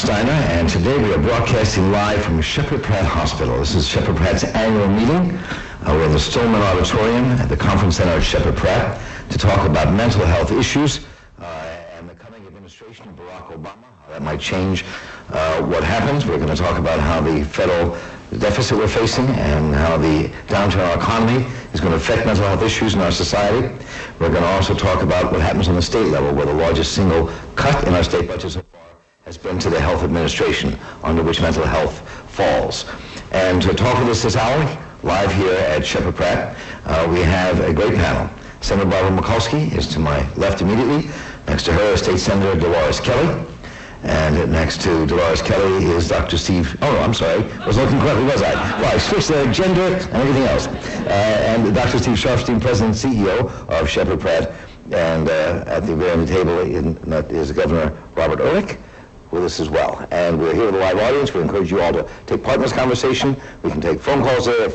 Steiner, and today we are broadcasting live from Sheppard Pratt Hospital. This is Sheppard Pratt's annual meeting. We're in the Stolman Auditorium at the Conference Center at Sheppard Pratt to talk about mental health issues and the coming administration of Barack Obama, how that might change what happens. We're going to talk about how the federal deficit we're facing and how the downturn in our economy is going to affect mental health issues in our society. We're going to also talk about what happens on the state level, where the largest single cut in our state budget so far has been to the health administration, under which mental health falls. And to talk with us this hour, live here at Sheppard Pratt, we have a great panel. Senator Barbara Mikulski is to my left immediately. Next to her is State Senator Dolores Kelly. And next to Dolores Kelly is Dr. Steve, I was looking correctly, was I? Well, I switched the gender and everything else. And Dr. Steve Sharfstein, President and CEO of Sheppard Pratt. And at the very end of the table is Governor Robert Ehrlich with us as well. And we're here with a live audience. We encourage you all to take part in this conversation. We can take phone calls there at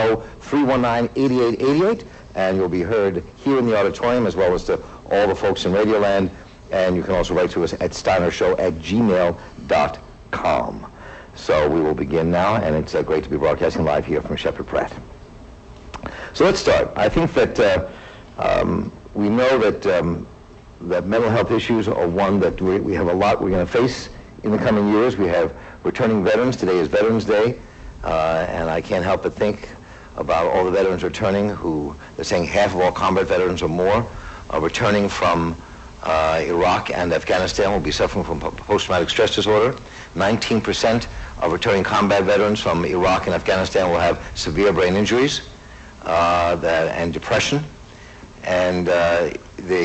410-319-8888, and you'll be heard here in the auditorium as well as to all the folks in Radio Land. And you can also write to us at steinershow@gmail.com. So we will begin now, and it's great to be broadcasting live here from Sheppard Pratt. So let's start. I think that we know that that mental health issues are one that we have a lot we're going to face in the coming years. We have returning veterans. Today is Veterans Day, and I can't help but think about all the veterans returning who, they're saying half of all combat veterans or more are returning from Iraq and Afghanistan will be suffering from post-traumatic stress disorder. 19% of returning combat veterans from Iraq and Afghanistan will have severe brain injuries and depression. And there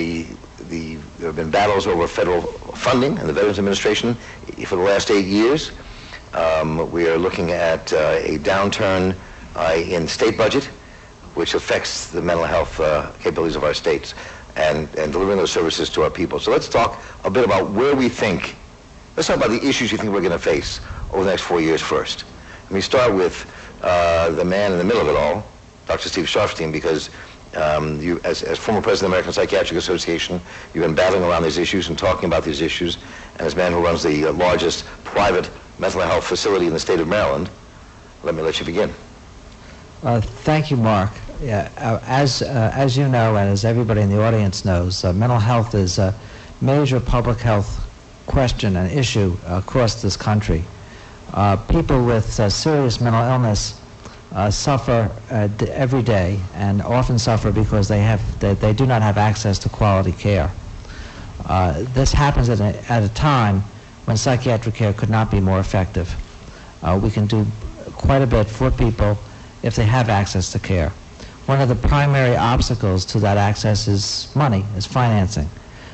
have been battles over federal funding and the Veterans Administration for the last 8 years. We are looking at a downturn in state budget, which affects the mental health capabilities of our states and delivering those services to our people. So let's talk a bit about let's talk about the issues you think we're going to face over the next 4 years first. Let me start with the man in the middle of it all, Dr. Steve Sharfstein, because you, as former president of the American Psychiatric Association, you've been battling around these issues and talking about these issues, and as man who runs the largest private mental health facility in the state of Maryland, let me let you begin. Thank you, Mark. Yeah, as you know, and as everybody in the audience knows, mental health is a major public health question and issue across this country. People with serious mental illness suffer every day, and often suffer because they do not have access to quality care. This happens at a time when psychiatric care could not be more effective. We can do quite a bit for people if they have access to care. One of the primary obstacles to that access is money, is financing.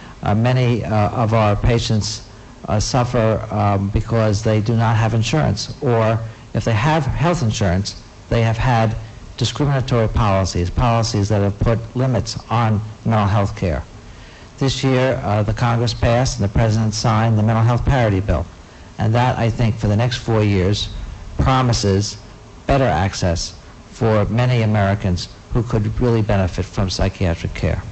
Many of our patients suffer because they do not have insurance, or if they have health insurance, they have had discriminatory policies that have put limits on mental health care. This year, the Congress passed and the President signed the Mental Health Parity Bill. And that, I think, for the next 4 years, promises better access for many Americans who could really benefit from psychiatric care.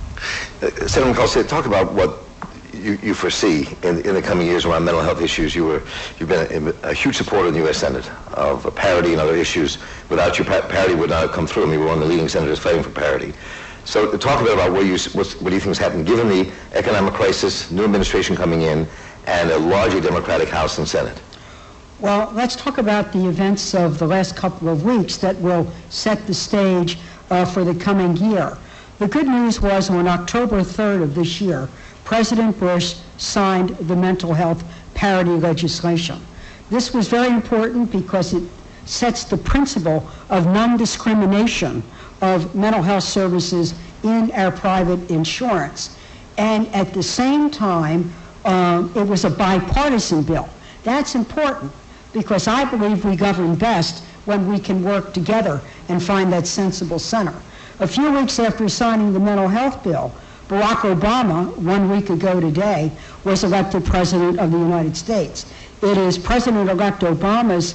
Senator Mikulski, talk about what you foresee in the coming years around mental health issues. You've been a huge supporter in the U.S. Senate of parity and other issues. Without you, parity would not have come through. I mean, we were one of the leading senators fighting for parity. So talk a bit about what do you think is happening given the economic crisis, new administration coming in, and a largely Democratic House and Senate? Well, let's talk about the events of the last couple of weeks that will set the stage for the coming year. The good news was on October 3rd of this year, President Bush signed the mental health parity legislation. This was very important because it sets the principle of non-discrimination of mental health services in our private insurance. And at the same time, it was a bipartisan bill. That's important because I believe we govern best when we can work together and find that sensible center. A few weeks after signing the mental health bill, Barack Obama, 1 week ago today, was elected President of the United States. It is President-elect Obama's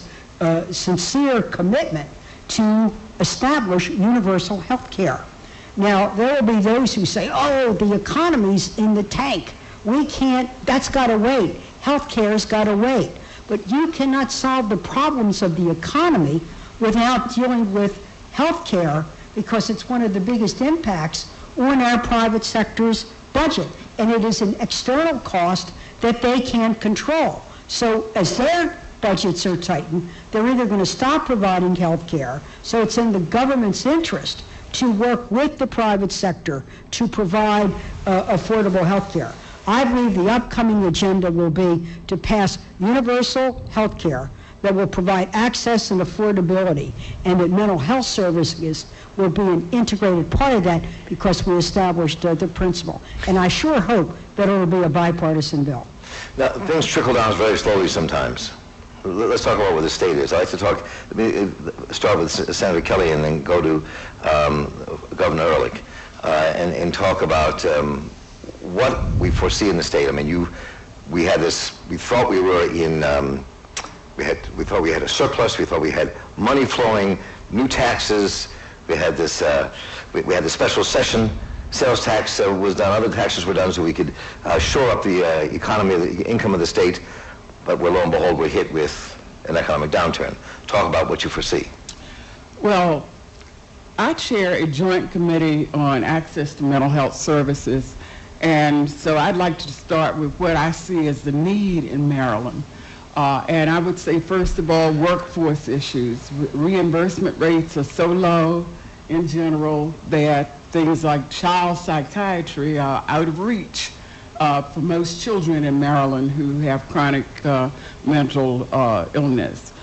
sincere commitment to establish universal health care. Now, there will be those who say, oh, the economy's in the tank. We can't, that's got to wait. health care's got to wait. But you cannot solve the problems of the economy without dealing with health care, because it's one of the biggest impacts on our private sector's budget. And it is an external cost that they can't control. So as their budgets are tightened, they're either going to stop providing health care, so it's in the government's interest to work with the private sector to provide affordable health care. I believe the upcoming agenda will be to pass universal health care that will provide access and affordability, and that mental health services will be an integrated part of that because we established the principle. And I sure hope that it will be a bipartisan bill. Now, things trickle down very slowly sometimes. Let's talk about what the state is. I like to start with Senator Kelly and then go to Governor Ehrlich and talk about what we foresee in the state. I mean, we thought we were in, we thought we had a surplus, we thought we had money flowing, new taxes, we had this, we had the special session, sales tax was done, other taxes were done so we could shore up the economy, the income of the state, but lo and behold, we're hit with an economic downturn. Talk about what you foresee. Well, I chair a joint committee on access to mental health services, and so I'd like to start with what I see as the need in Maryland. And I would say, first of all, workforce issues. Reimbursement rates are so low in general that things like child psychiatry are out of reach for most children in Maryland who have chronic mental illness.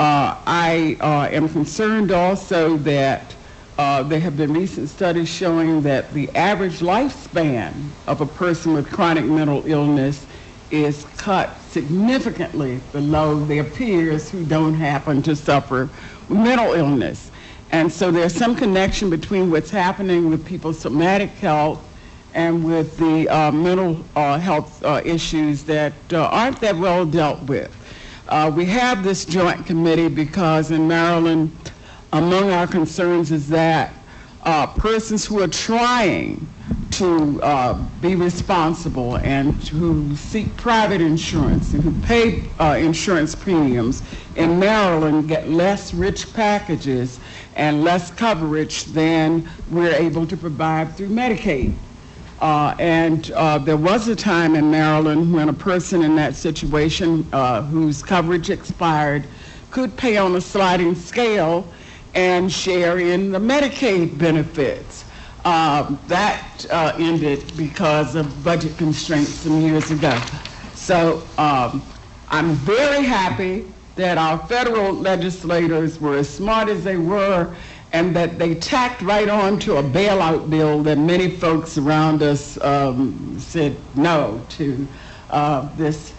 I am concerned also that there have been recent studies showing that the average lifespan of a person with chronic mental illness is cut significantly below their peers who don't happen to suffer mental illness. And so there's some connection between what's happening with people's somatic health and with the mental health issues that aren't that well dealt with. We have this joint committee because in Maryland, among our concerns is that persons who are trying to be responsible and who seek private insurance and who pay insurance premiums in Maryland get less rich packages and less coverage than we're able to provide through Medicaid. And there was a time in Maryland when a person in that situation whose coverage expired could pay on a sliding scale and share in the Medicaid benefits. That ended because of budget constraints some years ago. So I'm very happy that our federal legislators were as smart as they were and that they tacked right on to a bailout bill that many folks around us said no to this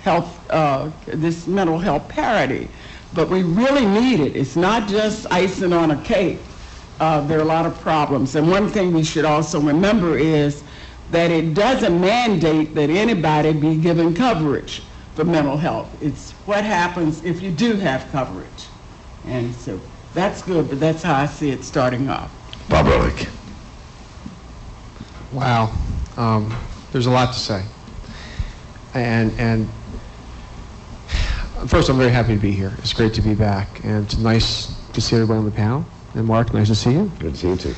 mental health parity. But we really need it. It's not just icing on a cake. There are a lot of problems. And one thing we should also remember is that it doesn't mandate that anybody be given coverage for mental health. It's what happens if you do have coverage. And so that's good, but that's how I see it starting off. Bob Ehrlich. Wow. There's a lot to say. And first, I'm very happy to be here. It's great to be back. And it's nice to see everybody on the panel. And Mark, nice to see you. Good to see you too.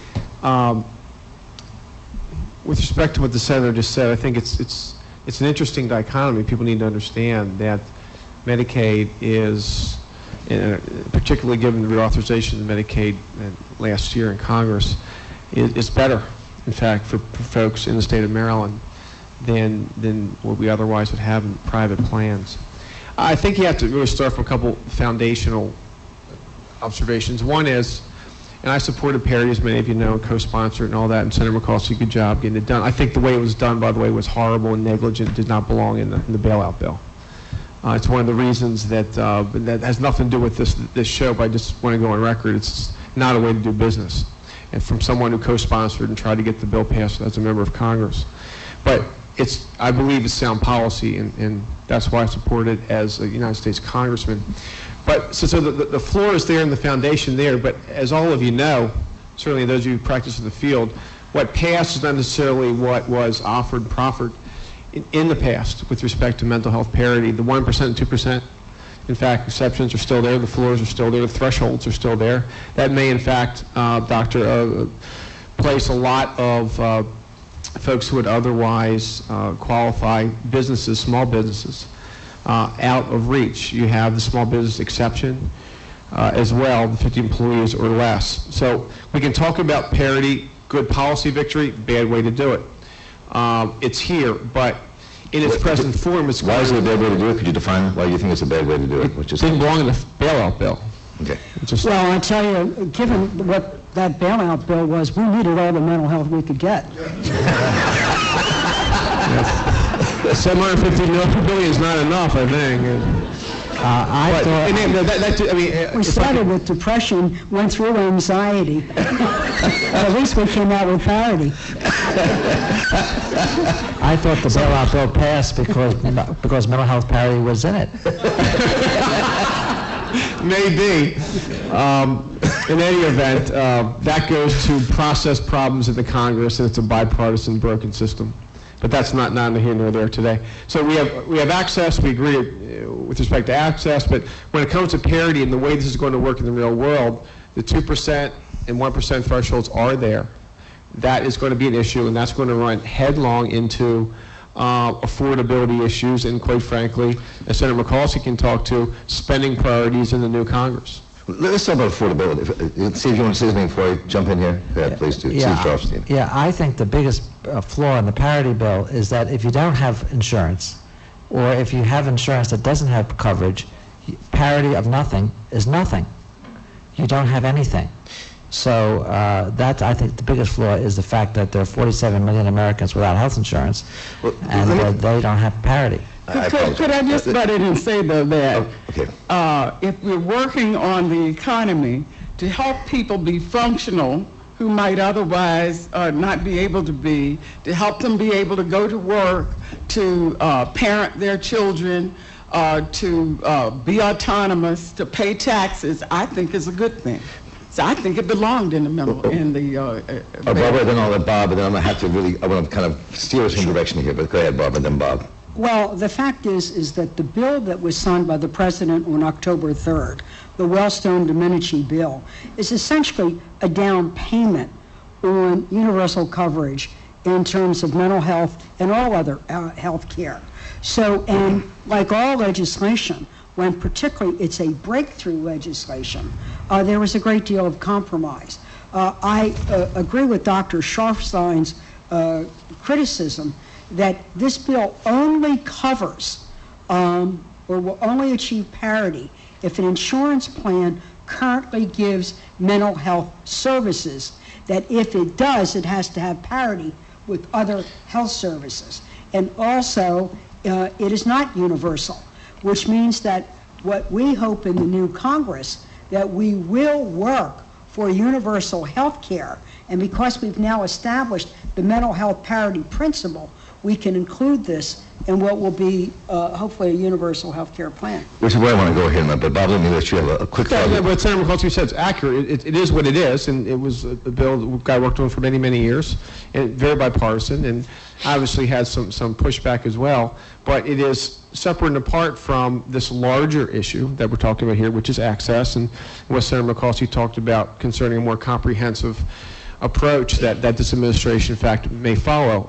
With respect to what the senator just said, I think it's an interesting dichotomy. People need to understand that Medicaid is, particularly given the reauthorization of Medicaid last year in Congress, is better, in fact, for folks in the state of Maryland than what we otherwise would have in private plans. I think you have to really start from a couple foundational observations. One is, and I supported parity, as many of you know, co-sponsored and all that, and Senator McCall did a good job getting it done. I think the way it was done, by the way, was horrible and negligent, did not belong in the bailout bill. It's one of the reasons that has nothing to do with this show, but I just want to go on record. It's not a way to do business. And from someone who co-sponsored and tried to get the bill passed as a member of Congress. But I believe it's sound policy, and that's why I support it as a United States congressman. But so the floor is there and the foundation there, but as all of you know, certainly those of you who practice in the field, what passed is not necessarily what was offered, proffered. in the past with respect to mental health parity. The 1% and 2%, in fact, exceptions are still there, the floors are still there, the thresholds are still there. That may, in fact, Doctor, place a lot of folks who would otherwise qualify businesses, small businesses, out of reach. You have the small business exception as well, the 50 employees or less. So we can talk about parity, good policy victory, bad way to do it. It's here, but in its present form, it's... Why is it a bad way to do it? Could you define why you think it's a bad way to do it? It didn't belong in the bailout bill. Okay. Well, I tell you, given what that bailout bill was, we needed all the mental health we could get. $750 billion is not enough, I think. We started with depression, went through anxiety. At least we came out with parity. I thought the bailout bill passed because mental health parity was in it. Maybe. In any event, that goes to process problems in the Congress, and it's a bipartisan, broken system. But that's not neither here nor there today. So we have access. We agree with respect to access. But when it comes to parity and the way this is going to work in the real world, the 2% and 1% thresholds are there. That is going to be an issue, and that's going to run headlong into affordability issues, and quite frankly, as Senator McCauley can talk to, spending priorities in the new Congress. Let's talk about affordability. See if you want to say something before I jump in here. Yeah, please do. Steve Sharfstein. Yeah, I think the biggest flaw in the parity bill is that if you don't have insurance, or if you have insurance that doesn't have coverage, parity of nothing is nothing. You don't have anything. So that, I think, the biggest flaw is the fact that there are 47 million Americans without health insurance, and they don't have parity. Could I just butt in and say, though, that if we're working on the economy to help people be functional who might otherwise not be able to be, to help them be able to go to work, to parent their children, to be autonomous, to pay taxes, I think is a good thing. So I think it belonged in the middle, in the... Barbara, then I'll let Bob, and then I'm going to have to really, I want to kind of steer us in direction here, but go ahead, Barbara, then Bob. Well, the fact is that the bill that was signed by the President on October 3rd, the Wellstone-Domenici bill, is essentially a down payment on universal coverage in terms of mental health and all other health care. So, and like all legislation, when particularly it's a breakthrough legislation, there was a great deal of compromise. I agree with Dr. Sharfstein's criticism that this bill only covers or will only achieve parity if an insurance plan currently gives mental health services, that if it does, it has to have parity with other health services. And also, it is not universal, which means that what we hope in the new Congress, that we will work for universal health care, and because we've now established the mental health parity principle, we can include this in what will be hopefully a universal health care plan. Which is where I want to go here, but Bob, let me let you have a quick thought. Yeah, what Senator McCauley said is accurate. It is what it is, and it was a bill that I worked on for many, many years, and very bipartisan, and obviously had some pushback as well. But it is separate and apart from this larger issue that we're talking about here, which is access, and what Senator McCauley talked about concerning a more comprehensive approach that this administration, in fact, may follow.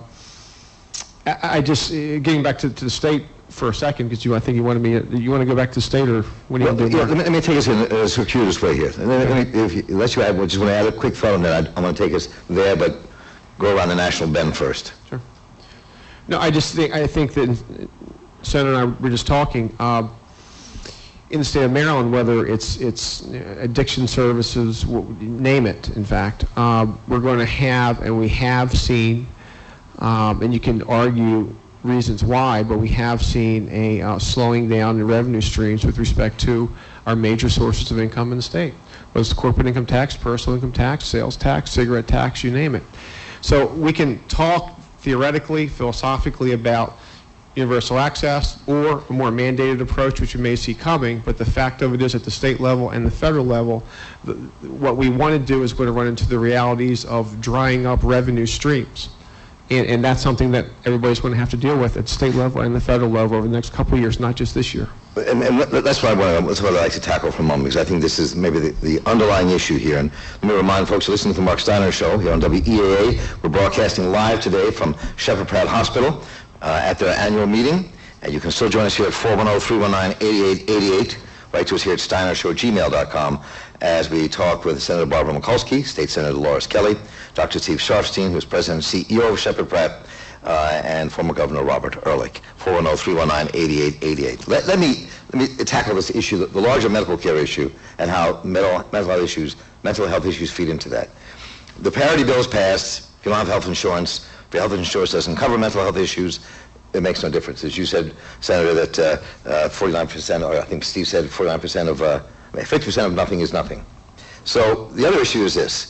I just, getting back to the state for a second, because I think you want to go back to the state, or what do you want to do? Let me take us in a circuitous way here. And then unless you add, I just want to add a quick thought, and then I'm going to take us there, but go around the national bend first. Sure. No, I think that Senator and I were just talking, in the state of Maryland, whether it's addiction services, name it, in fact, we're going to have, and we have seen, and you can argue reasons why, but we have seen a slowing down in revenue streams with respect to our major sources of income in the state. Whether it's corporate income tax, personal income tax, sales tax, cigarette tax, you name it. So we can talk theoretically, philosophically about universal access or a more mandated approach, which we may see coming, but the fact of it is at the state level and the federal level, what we want to do is going to run into the realities of drying up revenue streams. And that's something that everybody's going to have to deal with at state level and the federal level over the next couple of years, not just this year. And that's what that's what I'd like to tackle for a moment, because I think this is maybe the underlying issue here. And let me remind folks, listening to the Mark Steiner Show here on WEAA. We're broadcasting live today from Shepherd Pratt Hospital at their annual meeting. And you can still join us here at 410-319-8888. Write to us here at steinershow@gmail.com as we talk with Senator Barbara Mikulski, State Senator Dolores Kelly, Dr. Steve Sharfstein, who's President and CEO of Shepherd Pratt, and former Governor Robert Ehrlich. 410-319-8888. Let me tackle this issue, the larger medical care issue, and how mental health issues feed into that. The parity bill is passed. If you don't have health insurance, if your health insurance doesn't cover mental health issues, it makes no difference. As you said, Senator, that 49%, or I think Steve said 49% of, 50% of nothing is nothing. So the other issue is this.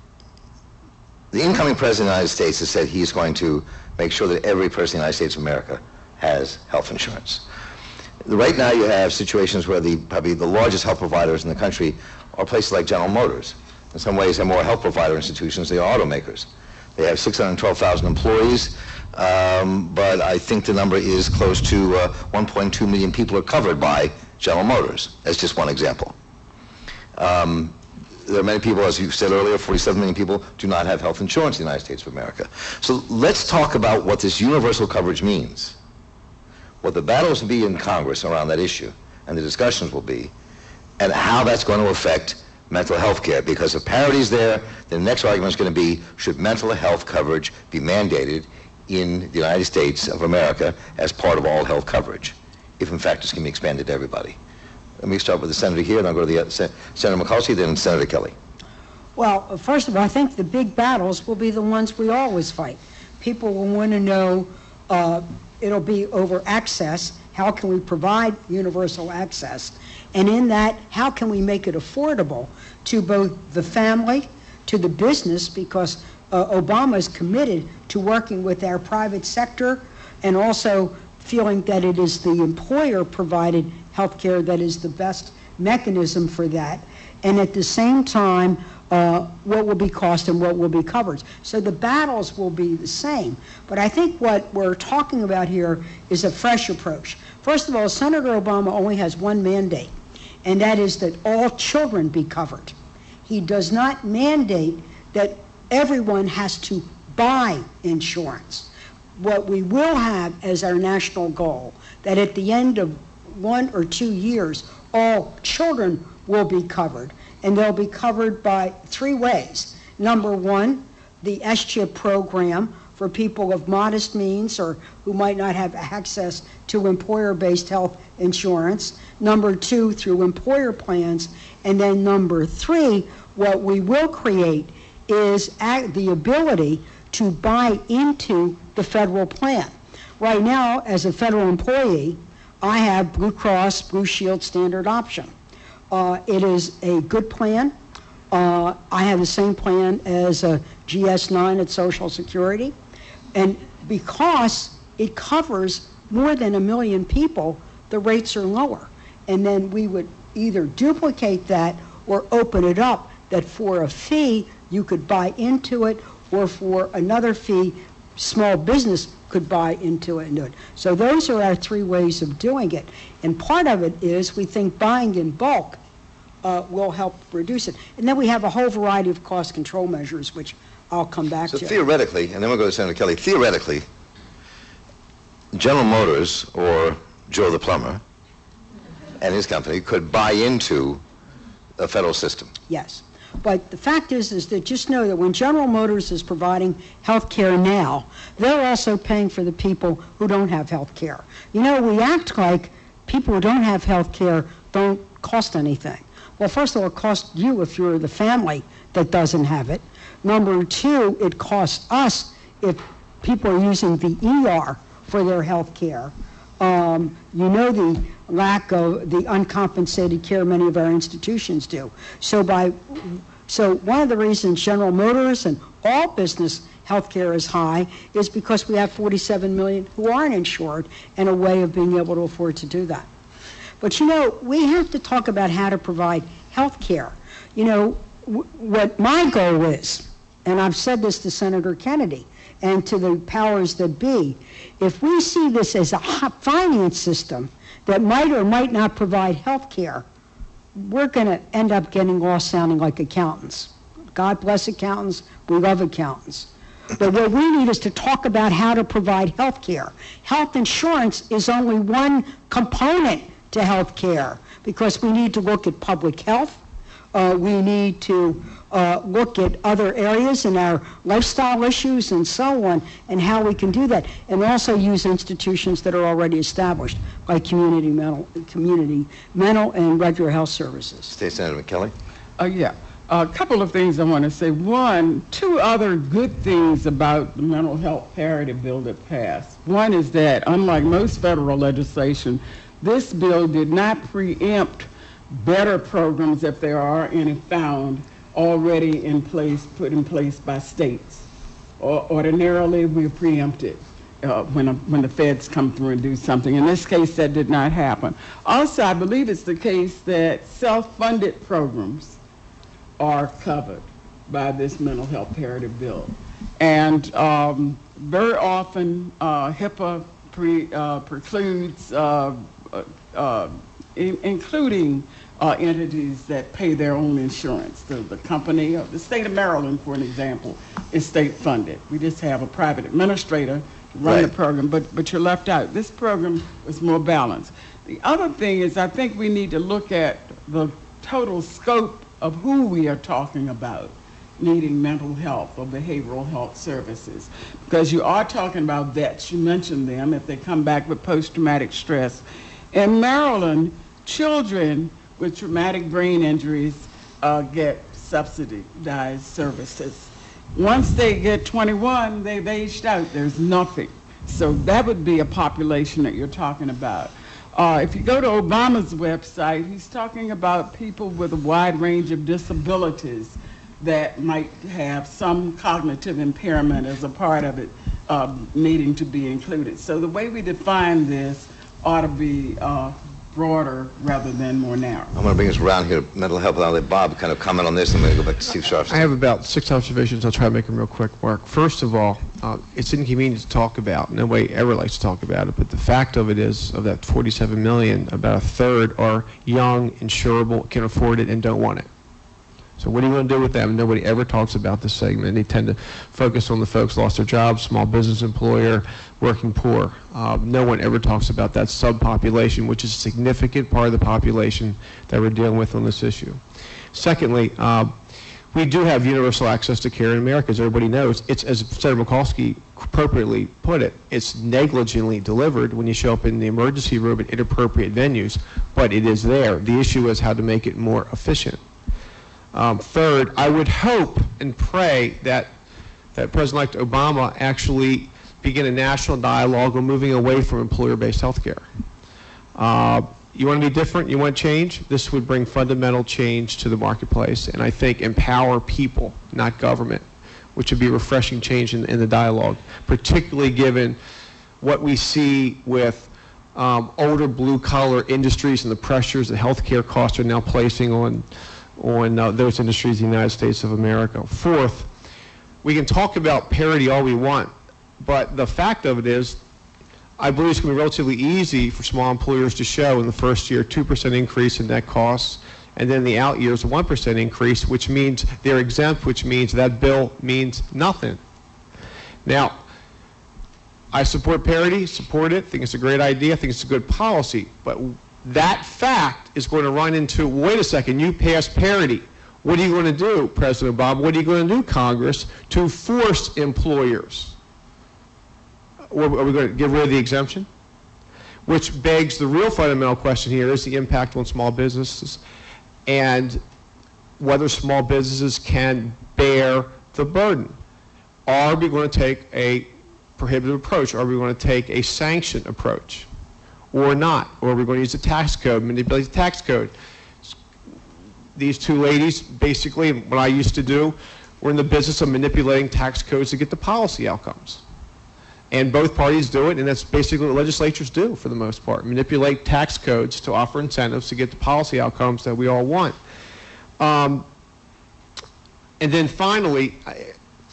The incoming President of the United States has said he is going to make sure that every person in the United States of America has health insurance. Right now you have situations where probably the largest health providers in the country are places like General Motors. In some ways they're more health provider institutions than they are automakers. They have 612,000 employees, but I think the number is close to 1.2 million people are covered by General Motors. That's just one example. There are many people, as you said earlier, 47 million people do not have health insurance in the United States of America. So let's talk about what this universal coverage means, what the battles will be in Congress around that issue, and the discussions will be, and how that's going to affect mental health care. Because if parity is there, the next argument is going to be, should mental health coverage be mandated in the United States of America as part of all health coverage, if in fact it's going to be expanded to everybody. Let me start with the senator here, and I'll go to the Senator Mikulski, then Senator Kelly. Well, first of all, I think the big battles will be the ones we always fight. People will want to know, it'll be over access. How can we provide universal access? And in that, how can we make it affordable to both the family, to the business, because Obama is committed to working with our private sector and also feeling that it is the employer-provided health care that is the best mechanism for that. And at the same time, what will be cost and what will be covered. So the battles will be the same. But I think what we're talking about here is a fresh approach. First of all, Senator Obama only has one mandate, and that is that all children be covered. He does not mandate that everyone has to buy insurance. What we will have as our national goal, that at the end of 1 or 2 years, all children will be covered, and they'll be covered by 3 ways. Number 1, the SCHIP program for people of modest means or who might not have access to employer-based health insurance. Number 2, through employer plans. And then number 3, what we will create is the ability to buy into the federal plan. Right now, as a federal employee, I have Blue Cross Blue Shield Standard Option. It is a good plan. I have the same plan as a GS9 at Social Security. And because it covers more than 1 million people, the rates are lower. And then we would either duplicate that or open it up that for a fee you could buy into it, or for another fee, small business could buy into it and do it. So those are our 3 ways of doing it. And part of it is we think buying in bulk will help reduce it. And then we have a whole variety of cost control measures, which I'll come back to. So theoretically, and then we'll go to Senator Kelly, theoretically, General Motors or Joe the plumber and his company could buy into a federal system. Yes. But the fact is that just know that when General Motors is providing health care now, they're also paying for the people who don't have health care. You know, we act like people who don't have health care don't cost anything. Well, first of all, it costs you if you're the family that doesn't have it. Number 2, it costs us if people are using the ER for their health care. You know the lack of the uncompensated care many of our institutions do. So one of the reasons General Motors and all business health care is high is because we have 47 million who aren't insured, and a way of being able to afford to do that. But you know, we have to talk about how to provide health care. You know, what my goal is and I've said this to Senator Kennedy and to the powers that be, if we see this as a finance system that might or might not provide health care, we're going to end up getting lost sounding like accountants. God bless accountants. We love accountants. But what we need is to talk about how to provide health care. Health insurance is only one component to health care, because we need to look at public health. We need to look at other areas in our lifestyle issues and so on, and how we can do that, and also use institutions that are already established, like community mental and regular health services. State Senator McKellie. Yeah. A couple of things I want to say. One, two other good things about the mental health parity bill that passed. One is that, unlike most federal legislation, this bill did not preempt better programs, if there are any found, already in place, put in place by states. Ordinarily, we preempt it when the feds come through and do something. In this case, that did not happen. Also, I believe it's the case that self-funded programs are covered by this mental health parity bill. And very often, HIPAA precludes including entities that pay their own insurance. The company, the state of Maryland, for an example, is state funded. We just have a private administrator to run the program, but you're left out. This program is more balanced. The other thing is, I think we need to look at the total scope of who we are talking about needing mental health or behavioral health services, because you are talking about vets. You mentioned them if they come back with post-traumatic stress. In Maryland, children with traumatic brain injuries get subsidized services. Once they get 21, they've aged out. There's nothing. So that would be a population that you're talking about. If you go to Obama's website, he's talking about people with a wide range of disabilities that might have some cognitive impairment as a part of it needing to be included. So the way we define this ought to be broader rather than more narrow. I'm going to bring us around here to mental health, and I'll let Bob kind of comment on this, and I'm going to go back to Steve Sharfstein. I have about 6 observations. I'll try to make them real quick, Mark. First of all, it's inconvenient to talk about. Nobody ever likes to talk about it, but the fact of it is, of that 47 million, about a third are young, insurable, can afford it, and don't want it. So what are you going to do with them? Nobody ever talks about this segment. They tend to focus on the folks lost their jobs, small business employer, working poor. No one ever talks about that subpopulation, which is a significant part of the population that we're dealing with on this issue. Secondly, we do have universal access to care in America, as everybody knows. It's, as Senator Mikulski appropriately put it, it's negligently delivered when you show up in the emergency room at inappropriate venues, but it is there. The issue is how to make it more efficient. Third, I would hope and pray that President-elect Obama actually begin a national dialogue on moving away from employer-based health care. You want to be different? You want change? This would bring fundamental change to the marketplace, and I think empower people, not government, which would be a refreshing change in the dialogue, particularly given what we see with older blue-collar industries and the pressures that healthcare costs are now placing on those industries in the United States of America. Fourth, we can talk about parity all we want, but the fact of it is, I believe it's going to be relatively easy for small employers to show in the first year 2% increase in net costs, and then the out years a 1% increase, which means they're exempt, which means that bill means nothing. Now, I support parity, support it, think it's a great idea, think it's a good policy, but that fact is going to run into, wait a second, you passed parity. What are you going to do, President Obama? What are you going to do, Congress, to force employers? Are we going to give rid of the exemption? Which begs the real fundamental question here is the impact on small businesses and whether small businesses can bear the burden. Are we going to take a prohibitive approach? Are we going to take a sanction approach? Or not? Or are we going to use the tax code, manipulate the tax code? These two ladies, basically, what I used to do, were in the business of manipulating tax codes to get the policy outcomes. And both parties do it, and that's basically what legislatures do for the most part, manipulate tax codes to offer incentives to get the policy outcomes that we all want. And then finally,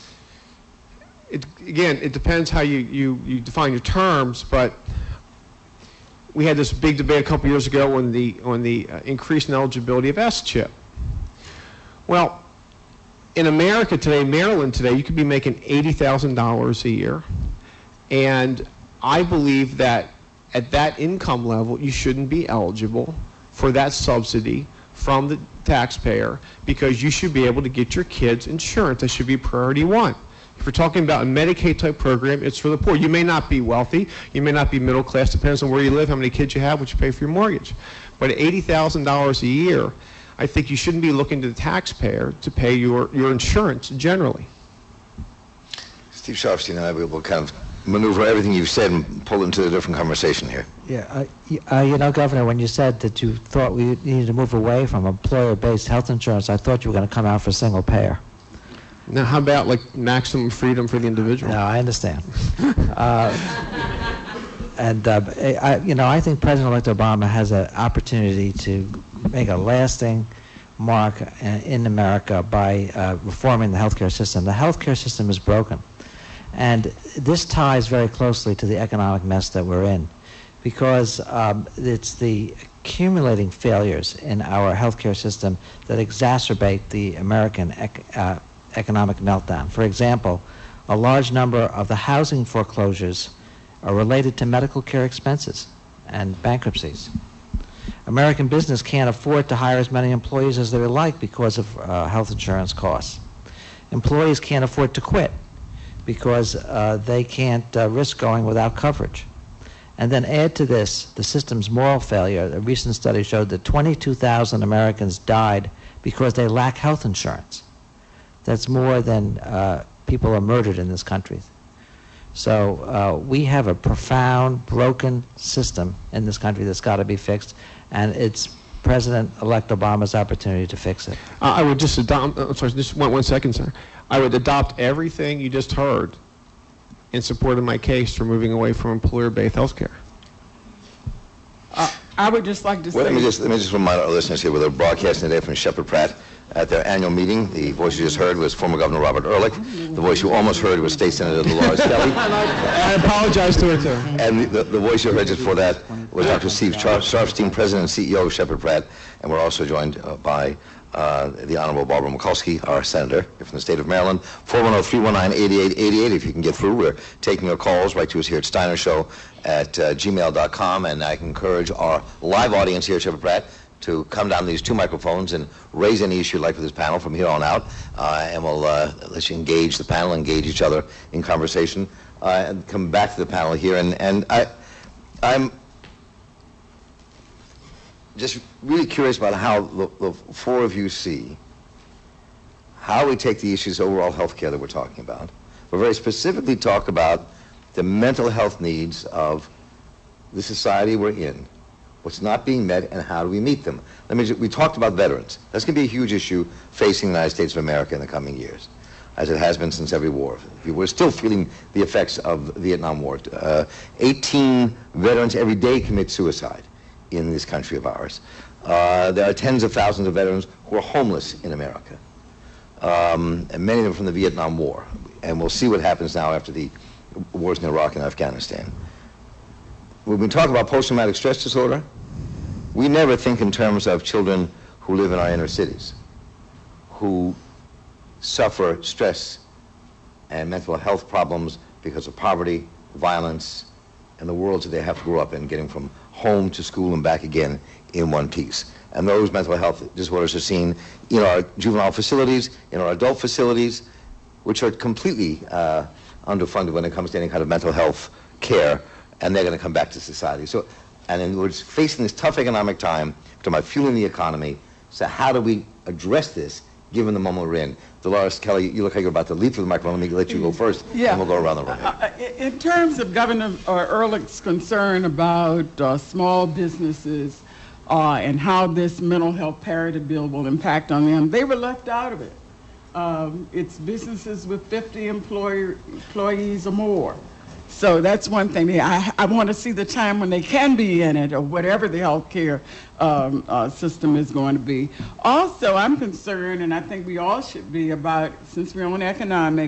again, it depends how you define your terms, but we had this big debate a couple years ago on the increase in eligibility of S-chip. Well, in America today, Maryland today, you could be making $80,000 a year, and I believe that at that income level, you shouldn't be eligible for that subsidy from the taxpayer, because you should be able to get your kids insurance. That should be priority one. If we're talking about a Medicaid type program, it's for the poor. You may not be wealthy, you may not be middle class, depends on where you live, how many kids you have, what you pay for your mortgage. But at $80,000 a year, I think you shouldn't be looking to the taxpayer to pay your insurance generally. Steve Sharfstein and I will kind of maneuver everything you've said and pull into a different conversation here. Yeah, you know, Governor, when you said that you thought we needed to move away from employer-based health insurance, I thought you were going to come out for single payer. Now, how about like maximum freedom for the individual? No, I understand. I think President-elect Obama has an opportunity to make a lasting mark in America by reforming the healthcare system. The healthcare system is broken. And this ties very closely to the economic mess that we're in, because it's the accumulating failures in our healthcare system that exacerbate the American economic meltdown. For example, a large number of the housing foreclosures are related to medical care expenses and bankruptcies. American business can't afford to hire as many employees as they would like because of health insurance costs. Employees can't afford to quit because they can't risk going without coverage. And then add to this the system's moral failure. A recent study showed that 22,000 Americans died because they lack health insurance. That's more than people are murdered in this country. So we have a profound, broken system in this country that's got to be fixed, and it's President-elect Obama's opportunity to fix it. I would just adopt, just one second, sir. I would adopt everything you just heard in support of my case for moving away from employer-based health care. I would just like to say... Well, let me just remind our listeners here, we're broadcasting today from Sheppard Pratt at their annual meeting. The voice you just heard was former Governor Robert Ehrlich. The voice you almost heard was State Senator Dolores Kelly. I apologize to her, too. And the voice you heard just before that was Dr. Steve Sharfstein, President and CEO of Sheppard Pratt. And we're also joined by the Honorable Barbara Mikulski, our Senator from the state of Maryland. 410-319-8888 if you can get through. We're taking your calls right to us here at Steiner Show at gmail.com. And I can encourage our live audience here at Sheppard Pratt to come down to these two microphones and raise any issue you'd like with this panel from here on out. And we'll let you engage the panel, engage each other in conversation, and come back to the panel here. And I'm just really curious about how the four of you see how we take the issues of overall health care that we're talking about, but very specifically talk about the mental health needs of the society we're in, what's not being met, and how do we meet them. We talked about veterans. That's going to be a huge issue facing the United States of America in the coming years, as it has been since every war. We're still feeling the effects of the Vietnam War. 18 veterans every day commit suicide in this country of ours. There are tens of thousands of veterans who are homeless in America, and many of them from the Vietnam War. And we'll see what happens now after the wars in Iraq and Afghanistan. When we talk about post-traumatic stress disorder, we never think in terms of children who live in our inner cities, who suffer stress and mental health problems because of poverty, violence, and the worlds that they have to grow up in, getting from home to school and back again in one piece. And those mental health disorders are seen in our juvenile facilities, in our adult facilities, which are completely underfunded when it comes to any kind of mental health care, and they're going to come back to society. So, and in other words, facing this tough economic time, we're talking about fueling the economy, so how do we address this given the moment we're in? Dolores Kelly, you look like you're about to leap through the microphone. Let me let you go first, and we'll go around the room. In terms of Governor Ehrlich's concern about small businesses and how this mental health parity bill will impact on them, they were left out of it. It's businesses with 50 employees or more. So that's one thing. I want to see the time when they can be in it, or whatever the health care system is going to be. Also, I'm concerned, and I think we all should be, about, since we're on economics,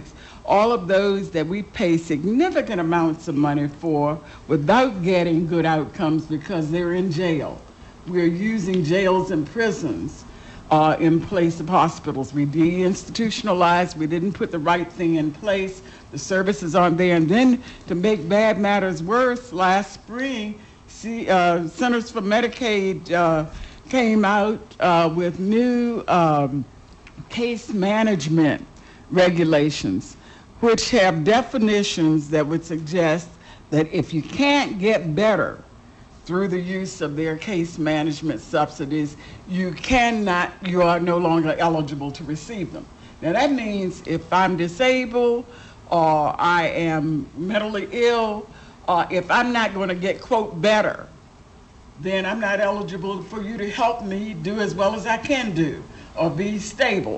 all of those that we pay significant amounts of money for without getting good outcomes because they're in jail. We're using jails and prisons in place of hospitals. We deinstitutionalized, we didn't put the right thing in place, the services aren't there. And then to make bad matters worse, last spring, Centers for Medicaid came out with new case management regulations, which have definitions that would suggest that if you can't get better through the use of their case management subsidies, you are no longer eligible to receive them. Now that means if I'm disabled or I am mentally ill, or if I'm not going to get, quote, better, then I'm not eligible for you to help me do as well as I can do or be stable.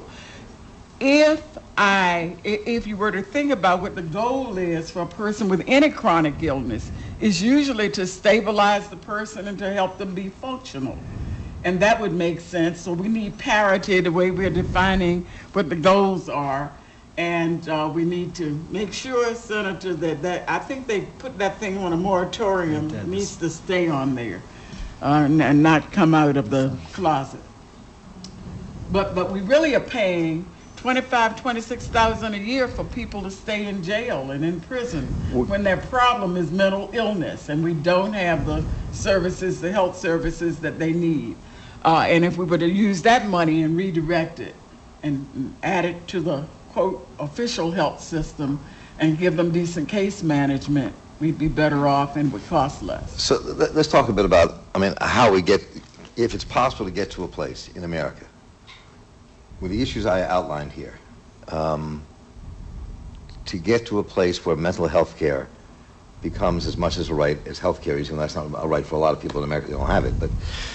If you were to think about what the goal is for a person with any chronic illness, is usually to stabilize the person and to help them be functional. And that would make sense. So we need parity the way we're defining what the goals are. And we need to make sure, Senator, that I think they put that thing on a moratorium. It needs to stay on there and not come out of the closet. But we really are paying $25,000, $26,000 a year for people to stay in jail and in prison when their problem is mental illness and we don't have the services, the health services that they need. And if we were to use that money and redirect it and add it to the, quote, official health system and give them decent case management, we'd be better off and would cost less. So let's talk a bit about, how we get, if it's possible to get to a place in America with the issues I outlined here, to get to a place where mental health care becomes as much as a right as health care is, and that's not a right for a lot of people in America, they don't have it, but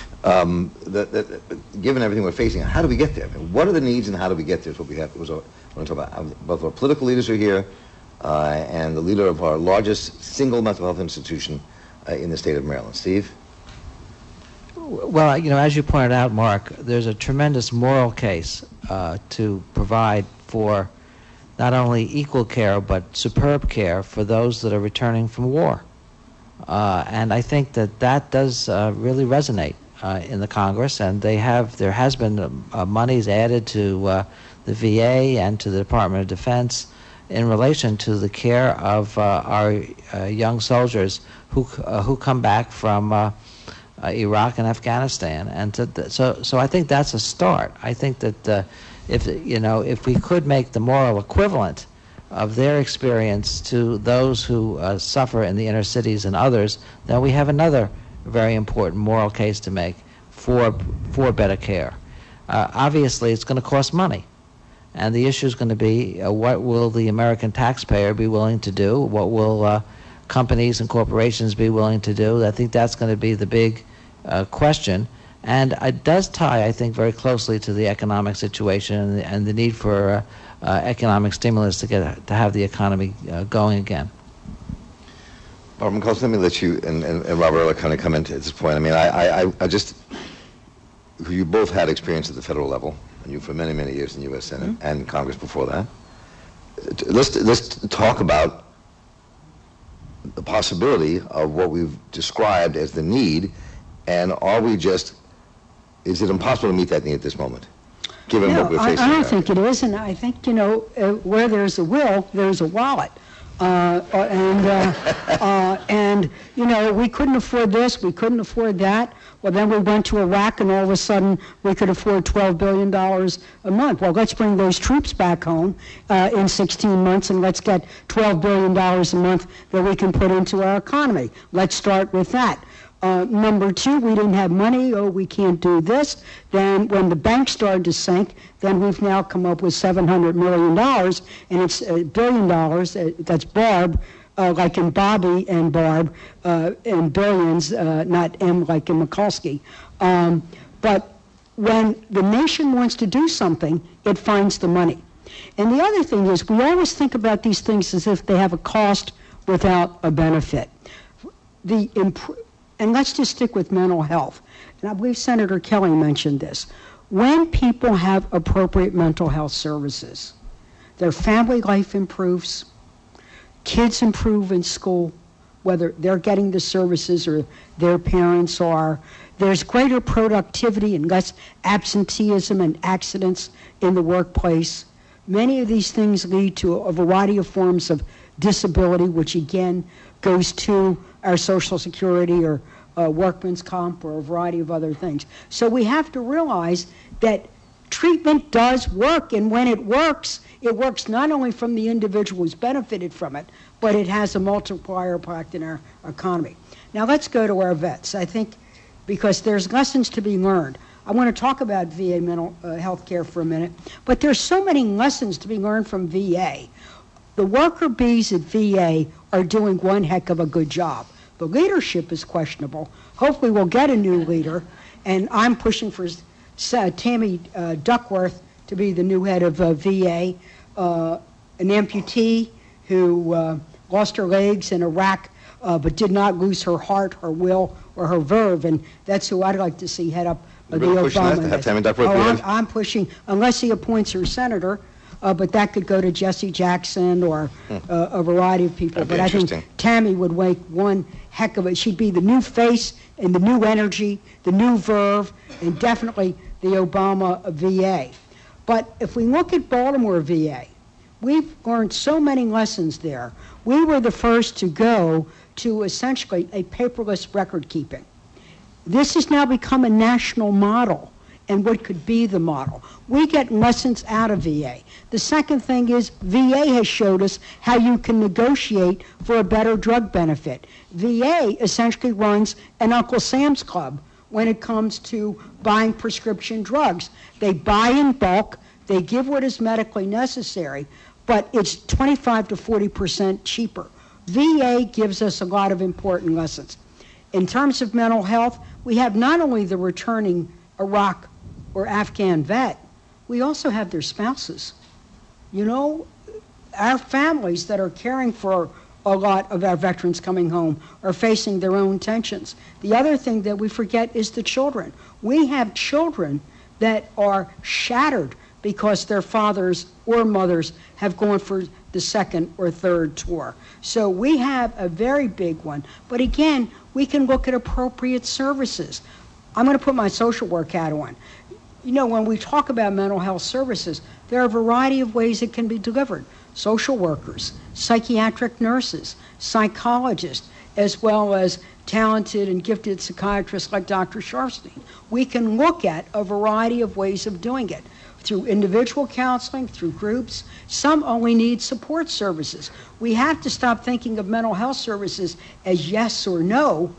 given everything we're facing, how do we get there? What are the needs and how do we get there is what we have. I want to talk about both our political leaders are here and the leader of our largest single mental health institution in the state of Maryland. Steve? Well, as you pointed out, Mark, there's a tremendous moral case to provide for not only equal care but superb care for those that are returning from war. And I think that does really resonate in the Congress, and there has been monies added to the VA and to the Department of Defense in relation to the care of our young soldiers who come back from Iraq and Afghanistan, and so I think that's a start. I think that if we could make the moral equivalent of their experience to those who suffer in the inner cities and others, then we have another very important moral case to make for better care. Obviously, it's going to cost money, and the issue is going to be what will the American taxpayer be willing to do? What will companies and corporations be willing to do? I think that's going to be the big question, and it does tie, I think, very closely to the economic situation and the need for economic stimulus to have the economy going again. Barbara McCullough, let me let you and Robert Ehrlich kind of come into this point. I just, you both had experience at the federal level, and you for many, many years in the U.S. Senate and Congress before that. Let's talk about the possibility of what we've described as the need, and is it impossible to meet that need at this moment, given what we're facing? I don't think it is, and I think, where there's a will, there's a wallet. We couldn't afford this, we couldn't afford that. Well, then we went to Iraq, and all of a sudden we could afford $12 billion a month. Well, let's bring those troops back home in 16 months, and let's get $12 billion a month that we can put into our economy. Let's start with that. Number two, we didn't have money. We can't do this. Then when the bank started to sink, then we've now come up with $700 million, and it's $1 billion. That's Barb, like in Bobby and Barb, and billions, not M like in Mikulski. But when the nation wants to do something, it finds the money. And the other thing is, we always think about these things as if they have a cost without a benefit. And let's just stick with mental health. And I believe Senator Kelly mentioned this. When people have appropriate mental health services, their family life improves, kids improve in school, whether they're getting the services or their parents are. There's greater productivity and less absenteeism and accidents in the workplace. Many of these things lead to a variety of forms of disability, which again goes to our Social Security or workman's comp or a variety of other things. So we have to realize that treatment does work, and when it works not only from the individual who's benefited from it, but it has a multiplier effect in our economy. Now let's go to our vets. I think because there's lessons to be learned. I want to talk about VA mental health care for a minute, but there's so many lessons to be learned from VA. The worker bees at VA are doing one heck of a good job. The leadership is questionable. Hopefully we'll get a new leader, and I'm pushing for Tammy Duckworth to be the new head of VA, an amputee who lost her legs in Iraq but did not lose her heart, her will, or her verve, and that's who I'd like to see head up the Obama. Have Tammy Duckworth I'm pushing, unless he appoints her senator, but that could go to Jesse Jackson or a variety of people. But I think Tammy would make one heck of it. She'd be the new face and the new energy, the new verve, and definitely the Obama VA. But if we look at Baltimore VA, we've learned so many lessons there. We were the first to go to essentially a paperless record keeping. This has now become a national model, and what could be the model. We get lessons out of VA. The second thing is VA has showed us how you can negotiate for a better drug benefit. VA essentially runs an Uncle Sam's Club when it comes to buying prescription drugs. They buy in bulk, they give what is medically necessary, but it's 25 to 40% cheaper. VA gives us a lot of important lessons. In terms of mental health, we have not only the returning Iraq or Afghan vet, we also have their spouses. You know, our families that are caring for a lot of our veterans coming home are facing their own tensions. The other thing that we forget is the children. We have children that are shattered because their fathers or mothers have gone for the second or third tour. So we have a very big one. But again, we can look at appropriate services. I'm going to put my social work hat on. You know, when we talk about mental health services, there are a variety of ways it can be delivered. Social workers, psychiatric nurses, psychologists, as well as talented and gifted psychiatrists like Dr. Sharfstein. We can look at a variety of ways of doing it, through individual counseling, through groups. Some only need support services. We have to stop thinking of mental health services as yes or no,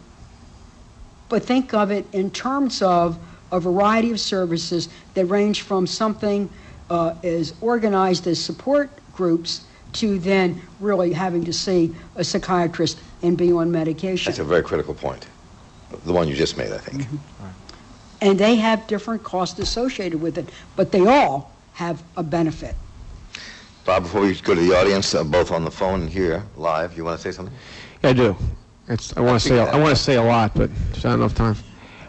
but think of it in terms of a variety of services that range from something as organized as support groups to then really having to see a psychiatrist and be on medication. That's a very critical point, the one you just made, I think. Mm-hmm. And they have different costs associated with it, but they all have a benefit. Bob, before we go to the audience, both on the phone and here live, you want to say something? Yeah, I do. I want to say a lot, but there's not enough time.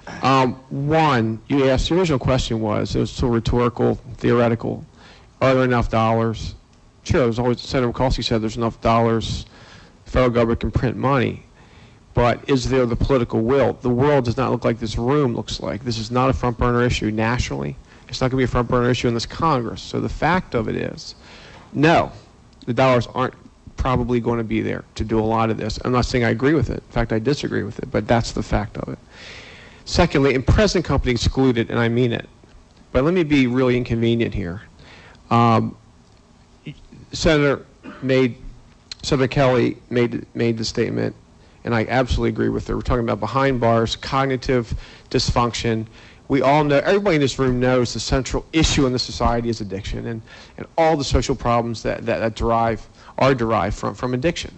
One, you asked, the original question it was so rhetorical, theoretical. Are there enough dollars? Sure, there's always, Senator Mikulski said there's enough dollars, the federal government can print money. But is there the political will? The world does not look like this room looks like. This is not a front burner issue nationally. It's not going to be a front burner issue in this Congress. So the fact of it is, no, the dollars aren't probably going to be there to do a lot of this. I'm not saying I agree with it. In fact, I disagree with it, but that's the fact of it. Secondly, and present company excluded, and I mean it, but let me be really inconvenient here. Senator Kelly made the statement, and I absolutely agree with her. We're talking about behind bars, cognitive dysfunction. We all know, everybody in this room knows the central issue in the society is addiction and all the social problems that are derived from addiction.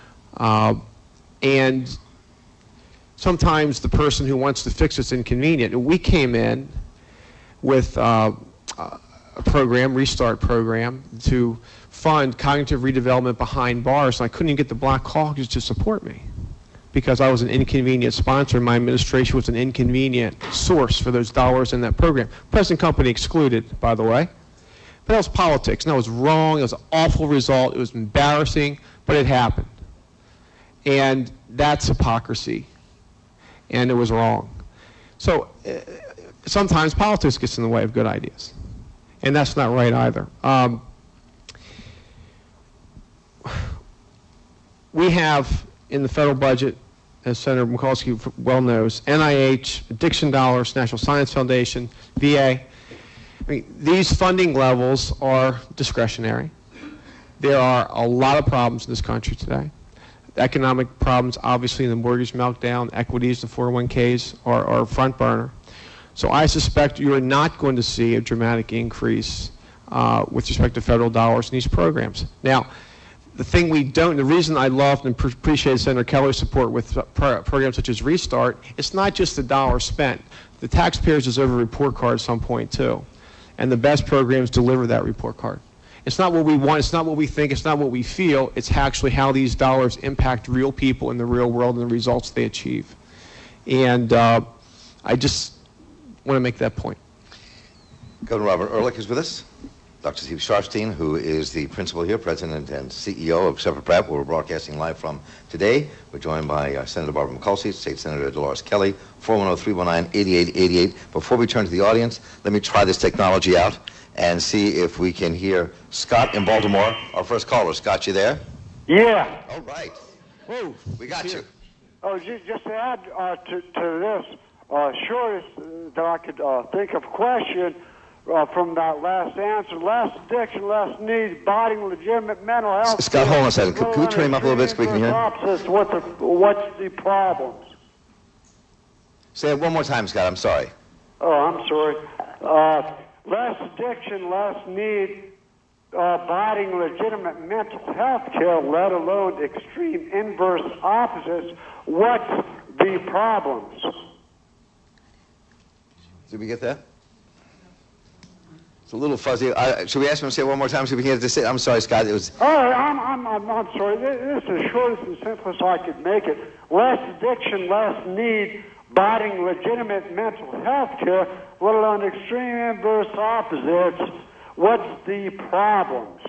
And sometimes the person who wants to fix it's inconvenient. We came in with a program, Restart program, to fund cognitive redevelopment behind bars, and I couldn't even get the Black Caucus to support me because I was an inconvenient sponsor and my administration was an inconvenient source for those dollars in that program. Present company excluded, by the way. But that was politics. And that was wrong. It was an awful result. It was embarrassing, but it happened. And that's hypocrisy. And it was wrong. So sometimes politics gets in the way of good ideas. And that's not right either. We have in the federal budget, as Senator Mikulski well knows, NIH, addiction dollars, National Science Foundation, VA. I mean, these funding levels are discretionary. There are a lot of problems in this country today. Economic problems, obviously, the mortgage meltdown, equities, the 401ks are front burner. So I suspect you are not going to see a dramatic increase with respect to federal dollars in these programs. Now, the reason I loved and appreciated Senator Kelly's support with programs such as Restart, it's not just the dollar spent. The taxpayers deserve a report card at some point too. And the best programs deliver that report card. It's not what we want, it's not what we think, it's not what we feel, it's actually how these dollars impact real people in the real world and the results they achieve. And I just want to make that point. Governor Robert Ehrlich is with us. Dr. Steve Sharfstein, who is the principal here, president and CEO of Shepherd Pratt, where we're broadcasting live from today. We're joined by Senator Barbara Mikulski, State Senator Dolores Kelly, 410-319-8888. Before we turn to the audience, let me try this technology out and see if we can hear Scott in Baltimore, our first caller. Scott, you there? Yeah. All right. Whoa, we got you. Oh, just to add to this, shortest that I could think of question from that last answer, less addiction, less needs, body, legitimate mental health. Scott, hold on a second. Can we turn him up a little bit so we can hear? What's the problems? Say it one more time, Scott. I'm sorry. Oh, I'm sorry. Less addiction, less need, providing legitimate mental health care, let alone extreme inverse opposites. What's the problems? Did we get that? It's a little fuzzy. Should we ask him to say it one more time so we can get it? I'm sorry, Scott. It was. All right, I'm sorry. This is the shortest and simplest I could make it. Less addiction, less need, providing legitimate mental health care, let alone extreme inverse opposites. What's the problems?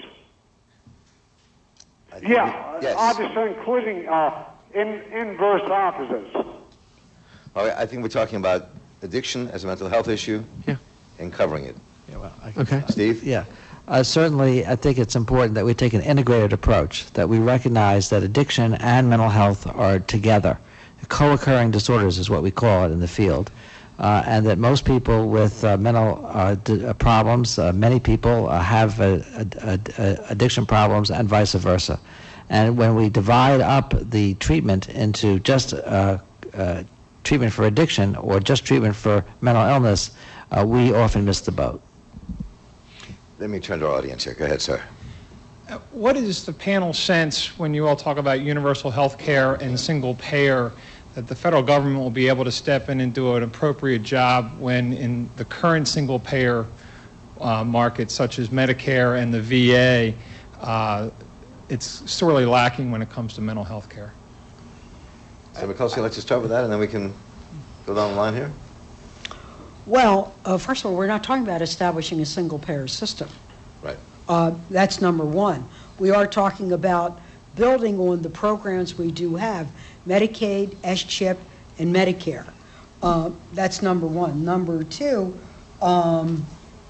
Yes. Obviously including inverse opposites. Okay, I think we're talking about addiction as a mental health issue. Yeah. And covering it. Yeah, well, Okay. Steve? Yeah. Certainly, I think it's important that we take an integrated approach, that we recognize that addiction and mental health are together. Co-occurring disorders is what we call it in the field. And that most people with mental problems, many people have addiction problems and vice versa. And when we divide up the treatment into just treatment for addiction or just treatment for mental illness, we often miss the boat. Let me turn to our audience here. Go ahead, sir. What is the panel's sense when you all talk about universal health care and single payer, that the federal government will be able to step in and do an appropriate job when in the current single payer market, such as Medicare and the VA, it's sorely lacking when it comes to mental health care? Senator Mikulski, let's just start with that, and then we can go down the line here. Well, first of all, we're not talking about establishing a single-payer system. Right. That's number one. We are talking about building on the programs we do have, Medicaid, S-CHIP, and Medicare. That's number one. Number two, and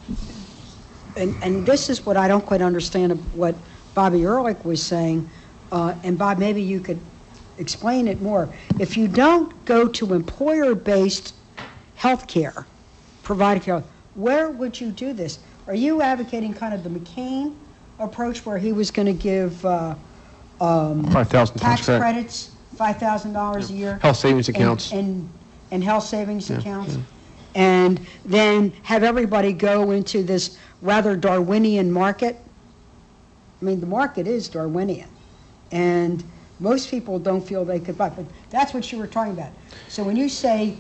this is what I don't quite understand of what Bobby Ehrlich was saying, and Bob, maybe you could explain it more. If you don't go to employer-based health care, provided care, where would you do this? Are you advocating kind of the McCain approach where he was going to give $5,000 tax credits, $5,000 a year? Health savings accounts. And health savings accounts? Yeah. And then have everybody go into this rather Darwinian market? I mean, the market is Darwinian. And most people don't feel they could buy. But that's what you were talking about. So when you say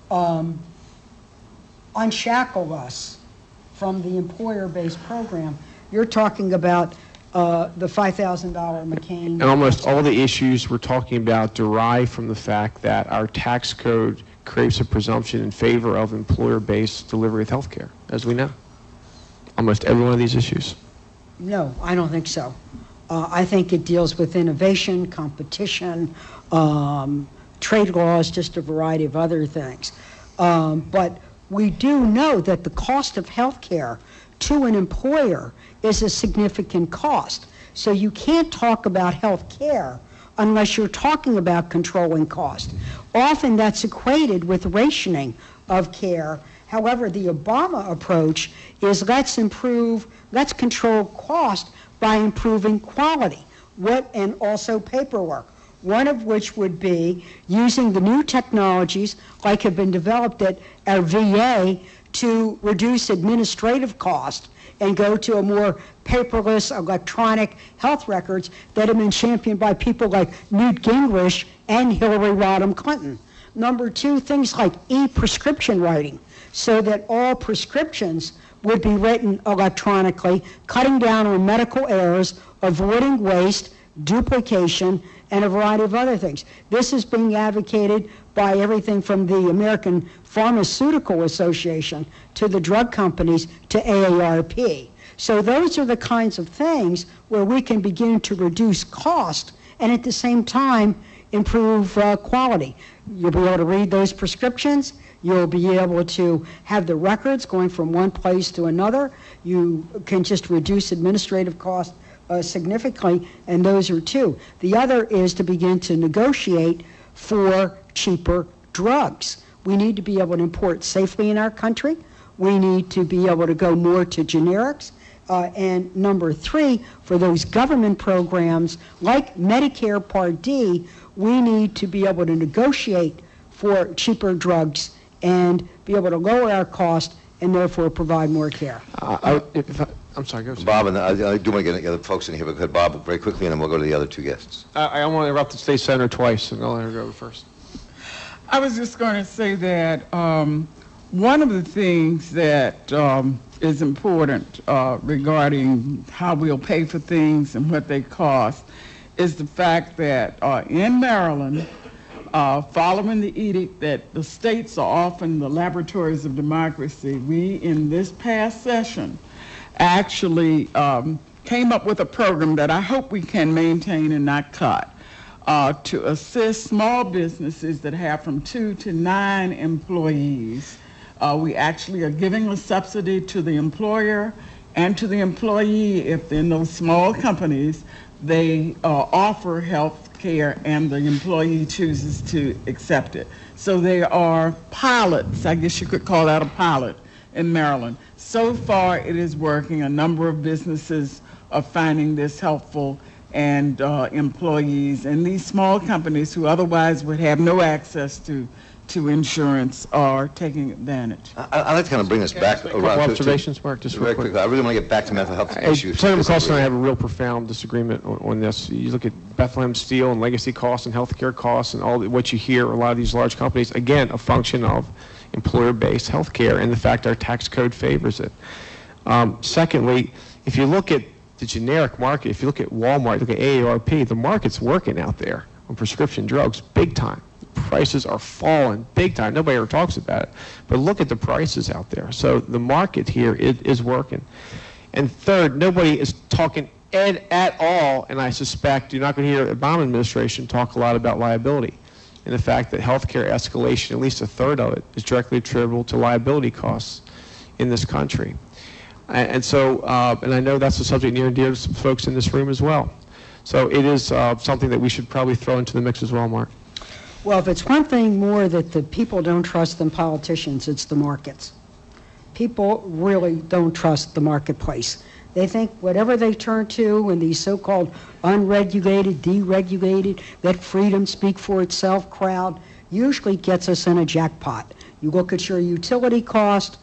unshackle us from the employer-based program, you're talking about the $5,000 McCain. And almost all the issues we're talking about derive from the fact that our tax code creates a presumption in favor of employer-based delivery of health care, as we know. almost every one of these issues? No, I don't think so. I think it deals with innovation, competition, trade laws, just a variety of other things. But we do know that the cost of health care to an employer is a significant cost. So you can't talk about health care unless you're talking about controlling cost. Often that's equated with rationing of care. However, the Obama approach is let's control cost by improving quality, and also paperwork. One of which would be using the new technologies like have been developed at our VA to reduce administrative cost and go to a more paperless electronic health records that have been championed by people like Newt Gingrich and Hillary Rodham Clinton. Number two, things like e-prescription writing, so that all prescriptions would be written electronically, cutting down on medical errors, avoiding waste, duplication, and a variety of other things. This is being advocated by everything from the American Pharmaceutical Association to the drug companies to AARP. So those are the kinds of things where we can begin to reduce cost and at the same time improve quality. You'll be able to read those prescriptions. You'll be able to have the records going from one place to another. You can just reduce administrative costs significantly, and those are two. The other is to begin to negotiate for cheaper drugs. We need to be able to import safely in our country. We need to be able to go more to generics. And number three, for those government programs like Medicare Part D, we need to be able to negotiate for cheaper drugs and be able to lower our cost and therefore provide more care. I'm sorry, go ahead. Bob, and I do want to get the other folks in here, but go ahead, Bob, very quickly, and then we'll go to the other two guests. I want to interrupt the state senator twice, and I'll let her go first. I was just going to say that one of the things that is important regarding how we'll pay for things and what they cost is the fact that in Maryland, following the edict that the states are often the laboratories of democracy, we in this past session actually came up with a program that I hope we can maintain and not cut to assist small businesses that have from 2 to 9 employees. We actually are giving a subsidy to the employer and to the employee if in those small companies they offer health care and the employee chooses to accept it. So there are pilots, I guess you could call that a pilot, in Maryland. So far it is working. A number of businesses are finding this helpful, and employees and these small companies who otherwise would have no access to insurance are taking advantage. I'd like to kind of bring us back around. Observations, Mark, just real quick. I really want to get back to mental health issues. Senator McCausland and I have a real profound disagreement on this. You look at Bethlehem Steel and legacy costs and healthcare costs and all what you hear, a lot of these large companies, again, a function of employer-based healthcare and the fact our tax code favors it. Secondly, if you look at the generic market, if you look at Walmart, look at AARP, the market's working out there on prescription drugs big time. Prices are falling big time. Nobody ever talks about it. But look at the prices out there. So the market here is working. And third, nobody is talking at all, and I suspect you're not going to hear the Obama administration talk a lot about liability and the fact that healthcare escalation, at least a third of it, is directly attributable to liability costs in this country. And so, and I know that's a subject near and dear to some folks in this room as well. So it is something that we should probably throw into the mix as well, Mark. Well, if it's one thing more that the people don't trust than politicians, it's the markets. People really don't trust the marketplace. They think whatever they turn to in these so-called unregulated, deregulated, let freedom speak for itself crowd usually gets us in a jackpot. You look at your utility cost,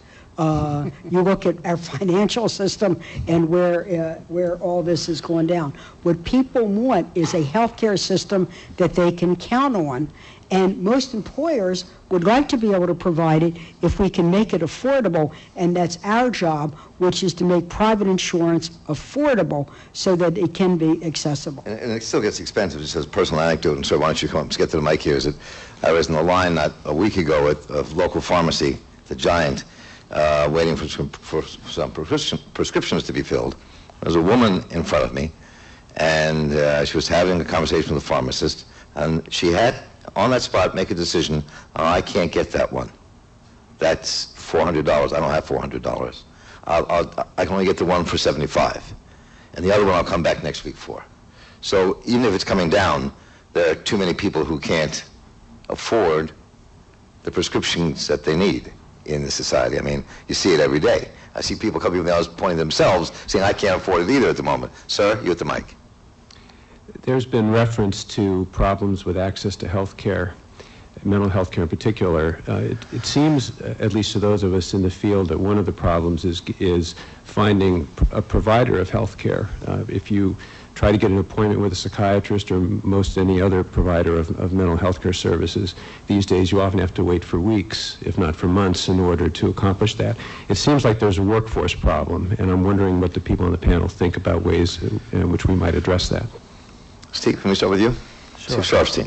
you look at our financial system and where all this is going down. What people want is a healthcare system that they can count on, and most employers would like to be able to provide it if we can make it affordable, and that's our job, which is to make private insurance affordable so that it can be accessible. And it still gets expensive. Just as a personal anecdote, and so why don't you come up and get to the mic here, is that I was in the line not a week ago at a local pharmacy, the Giant, waiting for some prescriptions to be filled. There was a woman in front of me, and she was having a conversation with the pharmacist, and she had, on that spot, make a decision, oh, I can't get that one. That's $400. I don't have $400. I can only get the one for $75. And the other one I'll come back next week for. So even if it's coming down, there are too many people who can't afford the prescriptions that they need in the society. I mean, you see it every day. I see people coming from the house pointing themselves, saying, I can't afford it either at the moment. Sir, you at the mic. There's been reference to problems with access to health care, mental health care in particular. It seems, at least to those of us in the field, that one of the problems is finding a provider of health care. If you try to get an appointment with a psychiatrist or most any other provider of mental health care services, these days you often have to wait for weeks, if not for months, in order to accomplish that. It seems like there's a workforce problem, and I'm wondering what the people on the panel think about ways in which we might address that. Steve, can we start with you? Sure. Steve Sharfstein.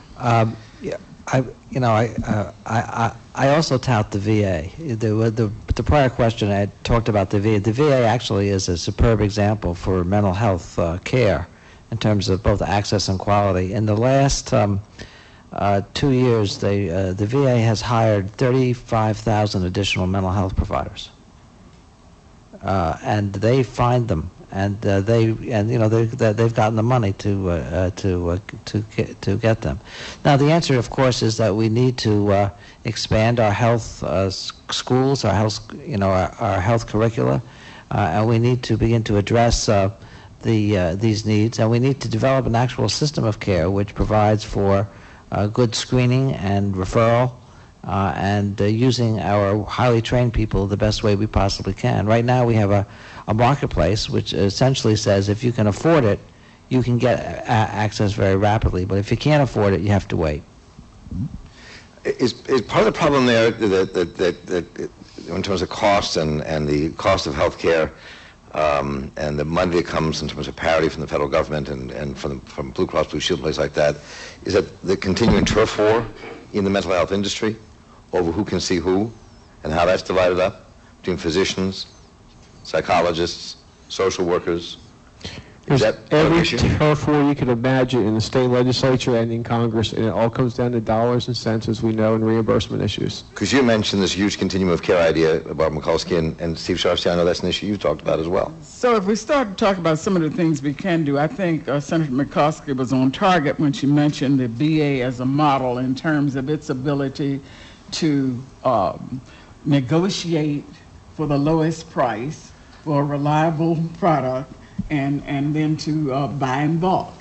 I also tout the VA. The prior question I talked about the VA. The VA actually is a superb example for mental health care in terms of both access and quality. In the last 2 years, the VA has hired 35,000 additional mental health providers, and they find them. And they've gotten the money to get them. Now the answer, of course, is that we need to expand our health schools, our health curricula, and we need to begin to address these needs, and we need to develop an actual system of care which provides for good screening and referral. And using our highly trained people the best way we possibly can. Right now we have a marketplace which essentially says if you can afford it, you can get access very rapidly. But if you can't afford it, you have to wait. Is part of the problem there that in terms of cost and the cost of health care and the money that comes in terms of parity from the federal government and from Blue Cross Blue Shield, places like that, is that the continuing turf war in the mental health industry over who can see who and how that's divided up between physicians, psychologists, social workers? Is that every turf war you can imagine in the state legislature and in Congress, and it all comes down to dollars and cents, as we know, and reimbursement issues. Because you mentioned this huge continuum of care idea, Barbara Mikulski, and Steve Sharfstein, I know that's an issue you've talked about as well. So if we start to talk about some of the things we can do, I think Senator Mikulski was on target when she mentioned the VA as a model in terms of its ability to negotiate for the lowest price for a reliable product and then to buy in bulk.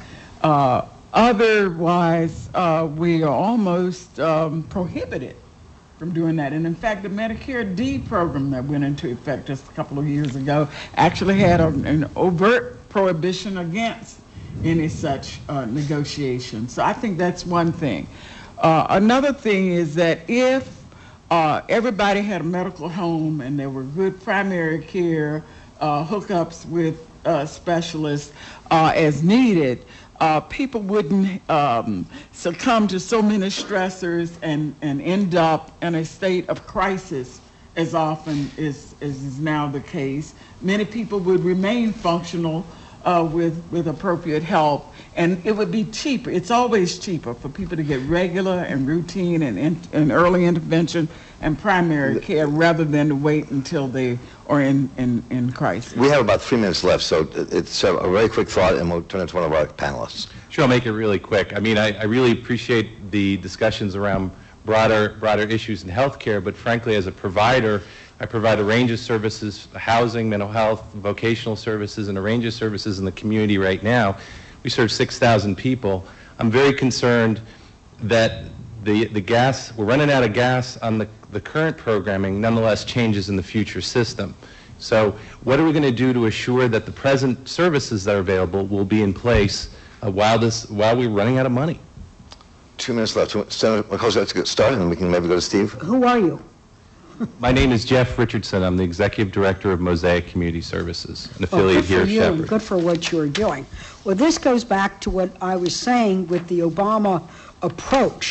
Otherwise, we are almost prohibited from doing that. And in fact, the Medicare D program that went into effect just a couple of years ago actually had an overt prohibition against any such negotiation. So I think that's one thing. Another thing is that if everybody had a medical home and there were good primary care hookups with specialists as needed, people wouldn't succumb to so many stressors and end up in a state of crisis as often is now the case. Many people would remain functional with appropriate help, and it would be cheaper. It's always cheaper for people to get regular and routine and early intervention and primary care rather than to wait until they are in crisis. We have about 3 minutes left, so it's a very quick thought, and we'll turn it to one of our panelists. Sure, I'll make it really quick. I mean, I really appreciate the discussions around broader issues in healthcare, but frankly, as a provider, I provide a range of services, housing, mental health, vocational services, and a range of services in the community right now. We serve 6,000 people. I'm very concerned that the gas, we're running out of gas on the current programming, nonetheless changes in the future system. So what are we going to do to assure that the present services that are available will be in place while we're running out of money? 2 minutes left. Senator Mikulski, let's get started, and we can maybe go to Steve. Who are you? My name is Jeff Richardson. I'm the Executive Director of Mosaic Community Services, an affiliate here at Shepherd. Good for what you're doing. Well, this goes back to what I was saying with the Obama approach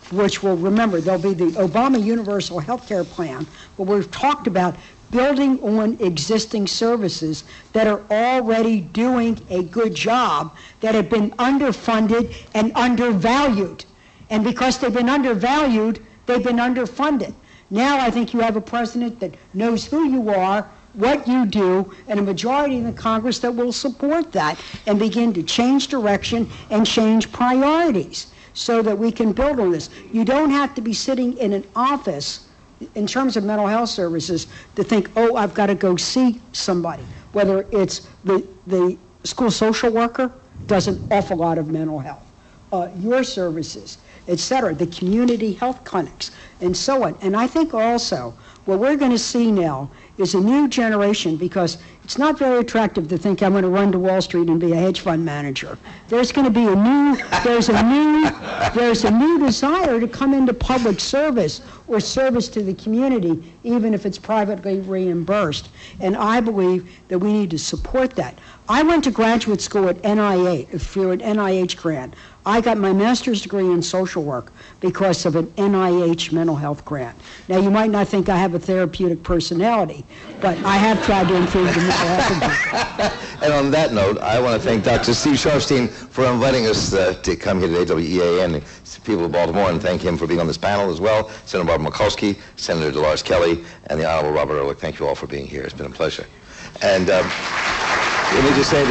which will, remember, there'll be the Obama Universal Health Care Plan, where we've talked about building on existing services that are already doing a good job, that have been underfunded and undervalued. And because they've been undervalued, they've been underfunded. Now I think you have a president that knows who you are, what you do, and a majority in the Congress that will support that and begin to change direction and change priorities so that we can build on this. You don't have to be sitting in an office in terms of mental health services to think, oh, I've got to go see somebody. Whether it's the school social worker does an awful lot of mental health, your services, etc., the community health clinics, and so on. And I think also what we're going to see now is a new generation, because it's not very attractive to think I'm going to run to Wall Street and be a hedge fund manager. There's going to be there's a new desire to come into public service or service to the community, even if it's privately reimbursed. And I believe that we need to support that. I went to graduate school at NIH, through an NIH grant. I got my master's degree in social work because of an NIH mental health grant. Now, you might not think I have a therapeutic personality, but I have tried to improve the mental health of people. And on that note, I want to thank Dr. Steve Sharfstein for inviting us to come here today, WEAN, and people of Baltimore, and thank him for being on this panel as well. Senator Barbara Mikulski, Senator Dolores Kelly, and the Honorable Robert Ehrlich. Thank you all for being here. It's been a pleasure. And let me just say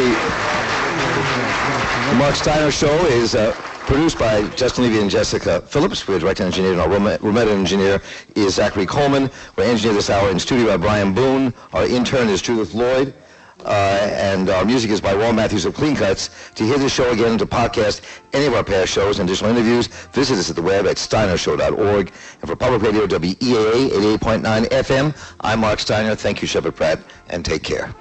the Mark Steiner Show is produced by Justin Levy and Jessica Phillips. We're director engineer, and our room engineer is Zachary Coleman. We're engineered this hour in studio by Brian Boone. Our intern is Judith Lloyd. And our music is by Ron Matthews of Clean Cuts. To hear this show again and to podcast any of our past shows and additional interviews, visit us at the web at steinershow.org. And for Public Radio WEAA 88.9 FM, I'm Mark Steiner. Thank you, Shepard Pratt, and take care.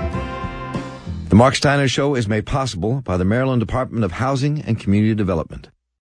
The Mark Steiner Show is made possible by the Maryland Department of Housing and Community Development.